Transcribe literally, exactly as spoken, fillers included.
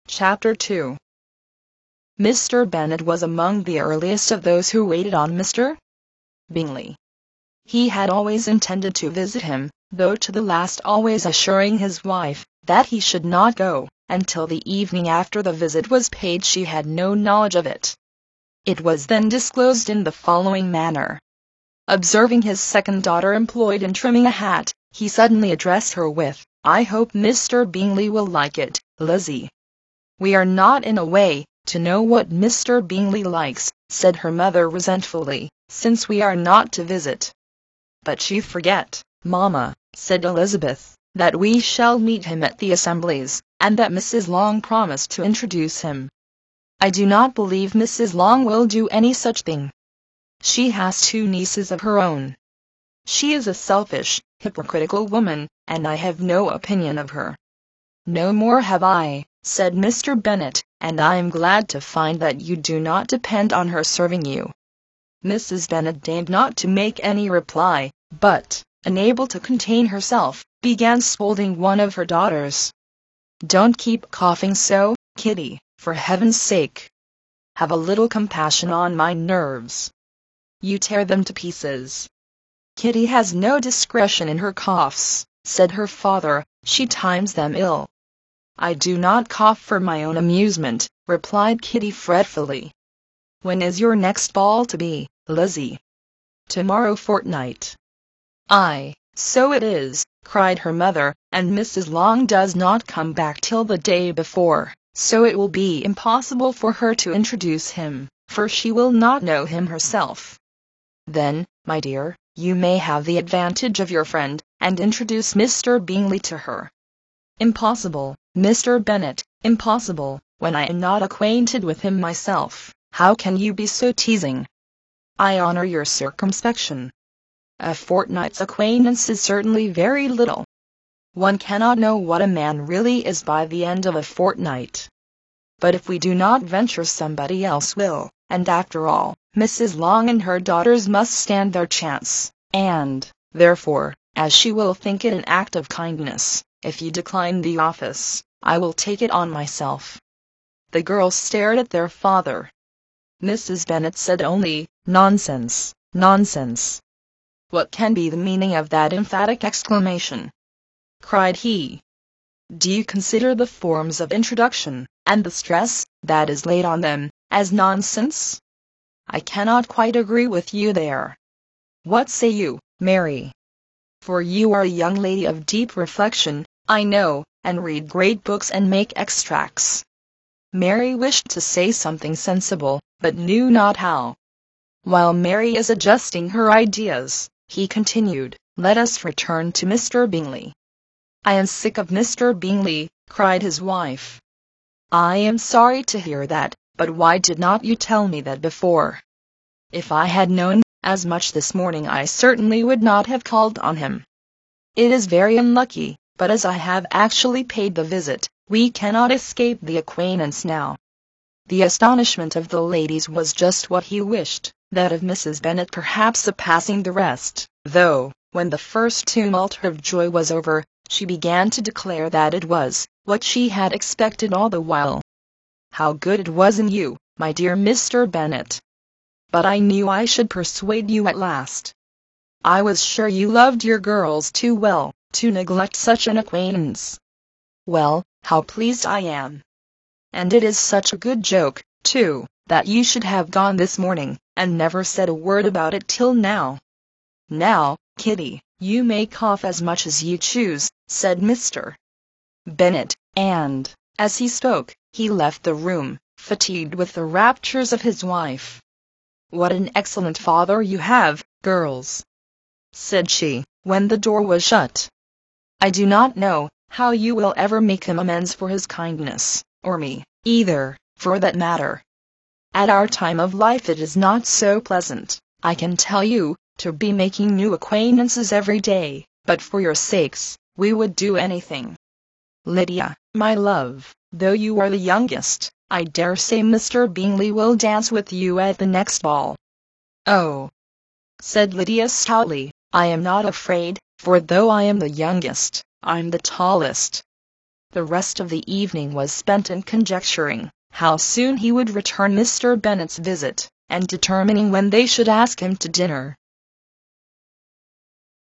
Chapter two. Mister Bennet was among the earliest of those who waited on Mister Bingley. He had always intended to visit him, though to the last always assuring his wife that he should not go until the evening after the visit was paid. She had no knowledge of it. It was then disclosed in the following manner. Observing his second daughter employed in trimming a hat, he suddenly addressed her with, "I hope Mister Bingley will like it, Lizzie." "We are not in a way to know what Mister Bingley likes," said her mother resentfully, "since we are not to visit." "But you forget, mamma," said Elizabeth, "that we shall meet him at the assemblies, and that Missus Long promised to introduce him." "I do not believe Missus Long will do any such thing. She has two nieces of her own. She is a selfish, hypocritical woman, and I have no opinion of her." "No more have I," said Mister Bennet, "and I am glad to find that you do not depend on her serving you." Missus Bennet deigned not to make any reply, but, unable to contain herself, began scolding one of her daughters. "Don't keep coughing so, Kitty, for heaven's sake. Have a little compassion on my nerves. You tear them to pieces." "Kitty has no discretion in her coughs," said her father, "she times them ill." "I do not cough for my own amusement," replied Kitty fretfully. "When is your next ball to be, Lizzie?" "Tomorrow fortnight." "Aye, so it is," cried her mother, "and Missus Long does not come back till the day before, so it will be impossible for her to introduce him, for she will not know him herself." "Then, my dear, you may have the advantage of your friend, and introduce Mister Bingley to her." "Impossible, Mister Bennet, impossible, when I am not acquainted with him myself. How can you be so teasing?" "I honor your circumspection. A fortnight's acquaintance is certainly very little. One cannot know what a man really is by the end of a fortnight. But if we do not venture, somebody else will, and after all, Missus Long and her daughters must stand their chance, and, therefore, as she will think it an act of kindness, if you decline the office, I will take it on myself." The girls stared at their father. Missus Bennet said only, "Nonsense, nonsense." "What can be the meaning of that emphatic exclamation?" cried he. "Do you consider the forms of introduction, and the stress that is laid on them, as nonsense?" "I cannot quite agree with you there. What say you, Mary? For you are a young lady of deep reflection, I know, and read great books and make extracts." Mary wished to say something sensible, but knew not how. While Mary is adjusting her ideas, he continued, "Let us return to Mister Bingley." "I am sick of Mister Bingley," cried his wife. "I am sorry to hear that, but why did not you tell me that before? If I had known as much this morning, I certainly would not have called on him. It is very unlucky, but as I have actually paid the visit, we cannot escape the acquaintance now." The astonishment of the ladies was just what he wished, that of Missus Bennet perhaps surpassing the rest, though, when the first tumult of joy was over, she began to declare that it was what she had expected all the while. "How good it was in you, my dear Mister Bennet! But I knew I should persuade you at last. I was sure you loved your girls too well to neglect such an acquaintance. Well, how pleased I am! And it is such a good joke, too, that you should have gone this morning, and never said a word about it till now." "Now, Kitty, you may cough as much as you choose," said Mister Bennet, and, as he spoke, he left the room, fatigued with the raptures of his wife. "What an excellent father you have, girls," said she, when the door was shut. "I do not know how you will ever make him amends for his kindness, or me, either, for that matter. At our time of life it is not so pleasant, I can tell you, to be making new acquaintances every day, but for your sakes, we would do anything. Lydia, my love, though you are the youngest, I dare say Mister Bingley will dance with you at the next ball." "Oh," said Lydia stoutly, "I am not afraid, for though I am the youngest, I'm the tallest." The rest of the evening was spent in conjecturing how soon he would return Mister Bennet's visit, and determining when they should ask him to dinner.